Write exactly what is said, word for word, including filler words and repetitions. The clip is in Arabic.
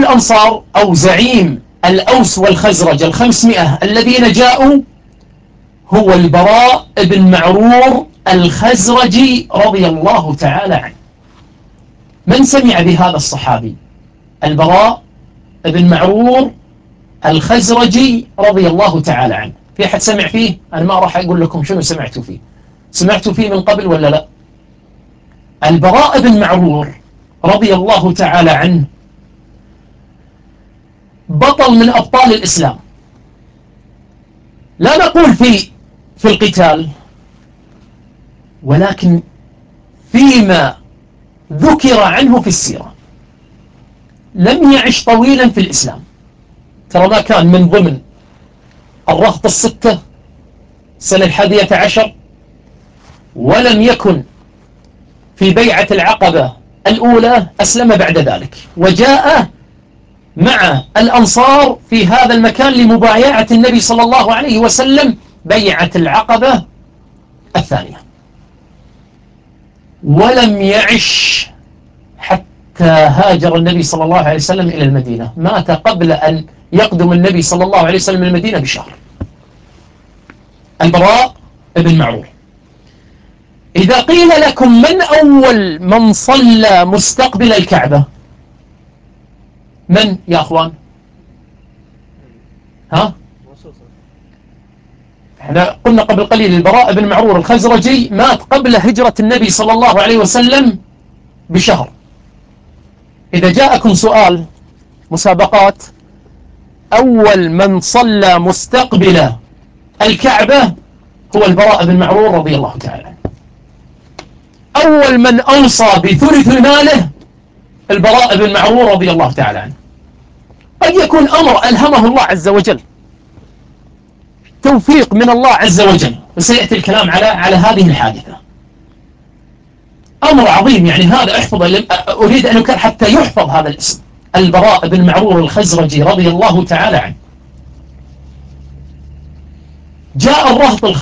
الأنصار أو زعيم الأوس والخزرج الخمسمائة الذين جاءوا هو البراء بن معرور الخزرجي رضي الله تعالى عنه. من سمع بهذا الصحابي البراء بن معرور الخزرجي رضي الله تعالى عنه؟ في أحد سمع فيه؟ أنا ما راح أقول لكم شنو سمعتوا فيه. سمعتوا فيه من قبل ولا لا؟ البراء بن معرور رضي الله تعالى عنه بطل من أبطال الإسلام، لا نقول في في القتال، ولكن فيما ذكر عنه في السيرة. لم يعش طويلا في الإسلام، ترى ما كان من ضمن الرهط الستة سنة الحادية عشر، ولم يكن في بيعة العقبة الأولى، أسلم بعد ذلك وجاء مع الأنصار في هذا المكان لمبايعة النبي صلى الله عليه وسلم بيعة العقبة الثانية، ولم يعش حتى هاجر النبي صلى الله عليه وسلم إلى المدينة. مات قبل أن يقدم النبي صلى الله عليه وسلم المدينة بشهر. البراء بن معرور. إذا قيل لكم من أول من صلى مستقبل الكعبة، من يا أخوان؟ ها؟ احنا قلنا قبل قليل البراء بن معرور الخزرجي مات قبل هجرة النبي صلى الله عليه وسلم بشهر. إذا جاءكم سؤال مسابقات، أول من صلى مستقبل الكعبة هو البراء بن معرور رضي الله تعالى عنه. أول من أوصى بثلث ماله البراء بن معرور رضي الله تعالى عنه. قد يكون أمر ألهمه الله عز وجل، توفيق من الله عز وجل، وسيأتي الكلام على على هذه الحادثة. أمر عظيم، يعني هذا احفظ، أريد أن أكرر حتى يحفظ هذا الاسم، البراء بن معرور الخزرجي رضي الله تعالى عنه. جاء الرهط